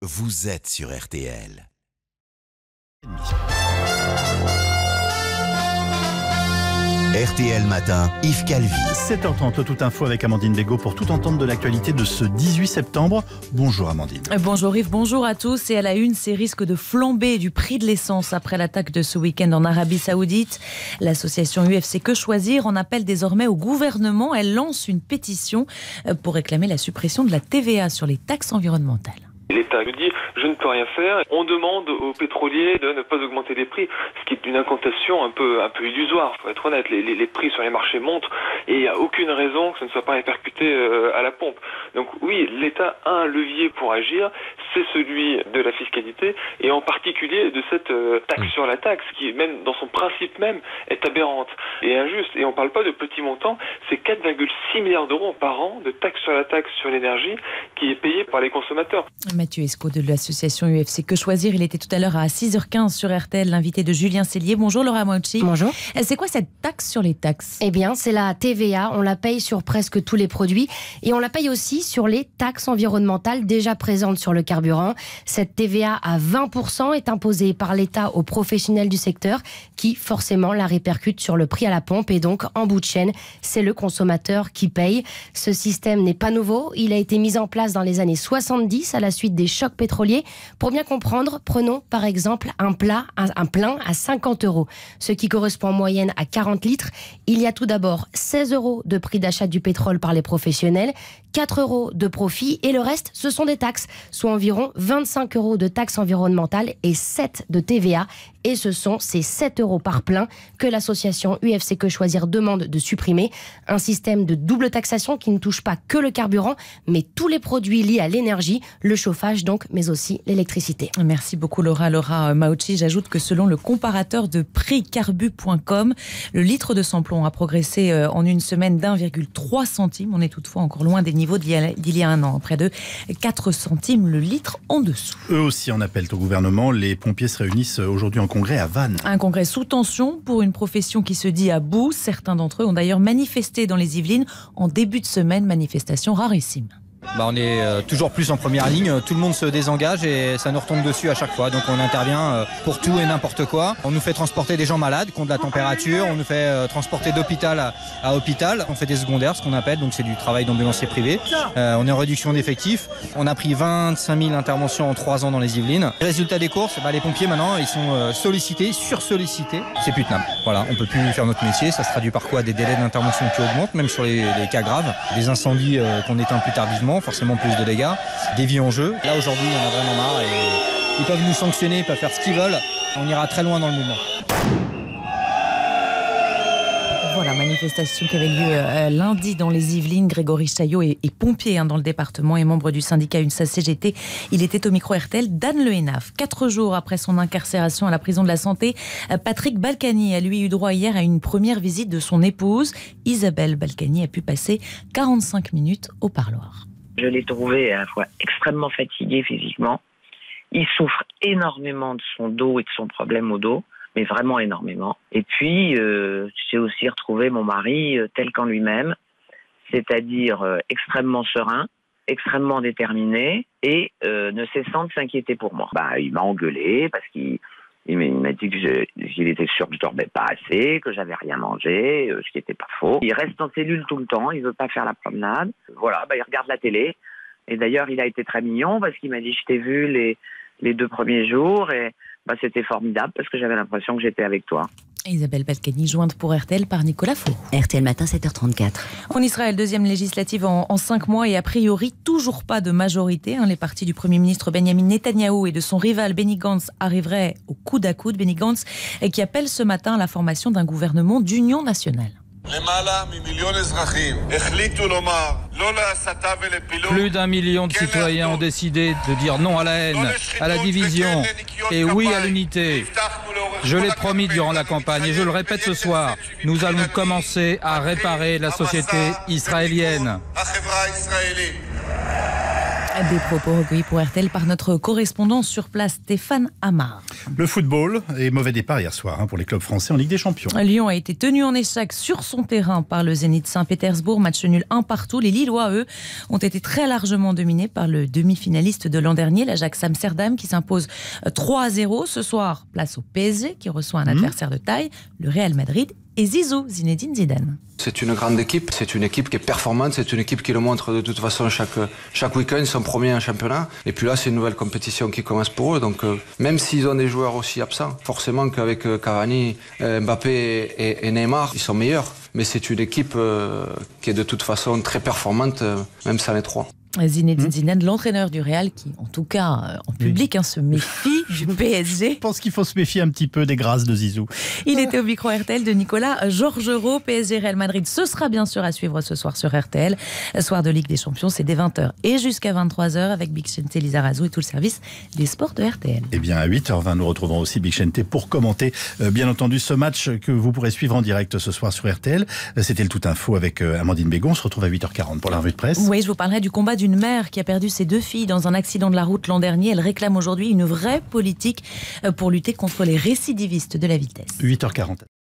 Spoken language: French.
vous êtes sur RTL. RTL Matin, Yves Calvi. 7h30, le Tout Info avec Amandine Bégaud pour tout entendre de l'actualité de ce 18 septembre. Bonjour Amandine. Bonjour Yves, bonjour à tous. Et à la une, ces risques de flambée du prix de l'essence après l'attaque de ce week-end en Arabie Saoudite. L'association UFC Que Choisir en appelle désormais au gouvernement. Elle lance une pétition pour réclamer la suppression de la TVA sur les taxes environnementales. L'État nous dit « je ne peux rien faire ». On demande aux pétroliers de ne pas augmenter les prix, ce qui est une incantation un peu illusoire, faut être honnête. Les prix sur les marchés montent et il n'y a aucune raison que ça ne soit pas répercuté à la pompe. Donc oui, l'État a un levier pour agir, c'est celui de la fiscalité et en particulier de cette taxe sur la taxe qui, même dans son principe même, est aberrante et injuste. Et on ne parle pas de petits montants, c'est 4,6 milliards d'euros par an de taxe sur la taxe sur l'énergie qui est payée par les consommateurs. Mathieu Escaut de l'association UFC Que Choisir, il était tout à l'heure à 6h15 sur RTL, l'invité de Julien Cellier. Bonjour Laura Mauchi. Bonjour. C'est quoi cette taxe sur les taxes ? Eh bien, c'est la TVA. On la paye sur presque tous les produits et on la paye aussi sur les taxes environnementales déjà présentes sur le carburant. Cette TVA à 20% est imposée par l'État aux professionnels du secteur qui, forcément, la répercutent sur le prix à la pompe et donc, en bout de chaîne, c'est le consommateur qui paye. Ce système n'est pas nouveau. Il a été mis en place dans les années 70 à la suite des chocs pétroliers. Pour bien comprendre, prenons par exemple un plein à 50 €, ce qui correspond en moyenne à 40 litres. Il y a tout d'abord 16 € de prix d'achat du pétrole par les professionnels, 4 € de profit et le reste, ce sont des taxes, soit environ 25 € de taxes environnementales et 7 de TVA. Et ce sont ces 7 € par plein que l'association UFC Que Choisir demande de supprimer. Un système de double taxation qui ne touche pas que le carburant, mais tous les produits liés à l'énergie, le chauffage donc, mais aussi l'électricité. Merci beaucoup Laura Mauchi. J'ajoute que selon le comparateur de prixcarbu.com, le litre de samplon a progressé en une semaine d'1,3 centime. On est toutefois encore loin des niveaux d'il y a un an, près de 4 centimes le litre en dessous. Eux aussi en appellent au gouvernement. Les pompiers se réunissent aujourd'hui en congrès à Vannes. Un congrès sous tension pour une profession qui se dit à bout. Certains d'entre eux ont d'ailleurs manifesté dans les Yvelines en début de semaine, manifestation rarissime. On est toujours plus en première ligne, tout le monde se désengage et ça nous retombe dessus à chaque fois. Donc on intervient pour tout et n'importe quoi. On nous fait transporter des gens malades qui ont de la température, on nous fait transporter d'hôpital à hôpital. On fait des secondaires, ce qu'on appelle, donc c'est du travail d'ambulancier privé. On est en réduction d'effectifs. On a pris 25 000 interventions en 3 ans dans les Yvelines. Résultat des courses, les pompiers maintenant, ils sont sollicités, sursollicités. C'est plus tenable. Voilà, on peut plus faire notre métier. Ça se traduit par quoi ? Des délais d'intervention qui augmentent, même sur les cas graves. Des incendies qu'on éteint plus tardivement. Forcément plus de dégâts, des vies en jeu. Là aujourd'hui on a vraiment marre et ils peuvent nous sanctionner, ils peuvent faire ce qu'ils veulent. On ira très loin dans le mouvement. Voilà, manifestation qui avait lieu lundi dans les Yvelines. Grégory Chaillot est pompier dans le département et membre du syndicat UNSA CGT. Il était au micro RTL d'Anne Le Hénaf. 4 jours après son incarcération à la prison de la Santé, Patrick Balkany a lui eu droit hier à une première visite de son épouse. Isabelle Balkany a pu passer 45 minutes au parloir. Je l'ai trouvé à la fois extrêmement fatigué physiquement. Il souffre énormément de son dos et de son problème au dos, mais vraiment énormément. Et puis, j'ai aussi retrouvé mon mari tel qu'en lui-même, c'est-à-dire extrêmement serein, extrêmement déterminé et ne cessant de s'inquiéter pour moi. Il m'a engueulé parce qu'il m'a dit qu'il était sûr que je dormais pas assez, que j'avais rien mangé, ce qui n'était pas faux. Il reste en cellule tout le temps, il veut pas faire la promenade. Voilà, il regarde la télé. Et d'ailleurs, il a été très mignon parce qu'il m'a dit « je t'ai vu les 2 premiers jours » et c'était formidable parce que j'avais l'impression que j'étais avec toi. Isabelle Balkany, jointe pour RTL par Nicolas Four. RTL Matin, 7h34. En Israël, deuxième législative en 5 mois et a priori toujours pas de majorité. Les partis du Premier ministre Benjamin Netanyahou et de son rival Benny Gantz arriveraient au coude à coude. Benny Gantz qui appelle ce matin à la formation d'un gouvernement d'union nationale. Plus d'1 million de citoyens ont décidé de dire non à la haine, à la division et oui à l'unité. Je l'ai promis durant la campagne et je le répète ce soir, nous allons commencer à réparer la société israélienne. Des propos recueillis pour RTL par notre correspondant sur place, Stéphane Amar. Le football est mauvais départ hier soir pour les clubs français en Ligue des Champions. Lyon a été tenu en échec sur son terrain par le Zénith Saint-Pétersbourg. Match nul 1-1. Les Lillois, eux, ont été très largement dominés par le demi-finaliste de l'an dernier, l'Ajax Amsterdam, qui s'impose 3-0. Ce soir, place au PSG qui reçoit un adversaire de taille, le Real Madrid et Zizou, Zinedine Zidane. C'est une grande équipe, c'est une équipe qui est performante, c'est une équipe qui le montre de toute façon chaque week-end, ils sont premiers en championnat. Et puis là, c'est une nouvelle compétition qui commence pour eux. Donc même s'ils ont des joueurs aussi absents, forcément qu'avec Cavani, Mbappé et Neymar, ils sont meilleurs. Mais c'est une équipe qui est de toute façon très performante, même sans les trois. Zinedine Zidane, l'entraîneur du Real, qui en tout cas en public se méfie du PSG. Je pense qu'il faut se méfier un petit peu des grâces de Zizou. Il était au micro RTL de Nicolas Georgerot. PSG Real Madrid, ce sera bien sûr à suivre ce soir sur RTL. Soir de Ligue des Champions, c'est dès 20h et jusqu'à 23h avec Big Chente, Lisa Razou et tout le service des sports de RTL. Eh bien à 8h20, nous retrouverons aussi Big Chente pour commenter bien entendu ce match que vous pourrez suivre en direct ce soir sur RTL. C'était le Tout Info avec Amandine Bégon. On se retrouve à 8h40 pour la revue de presse. Oui, je vous parlerai du combat d'une mère qui a perdu ses 2 filles dans un accident de la route l'an dernier. Elle réclame aujourd'hui une vraie politique pour lutter contre les récidivistes de la vitesse. 8h40.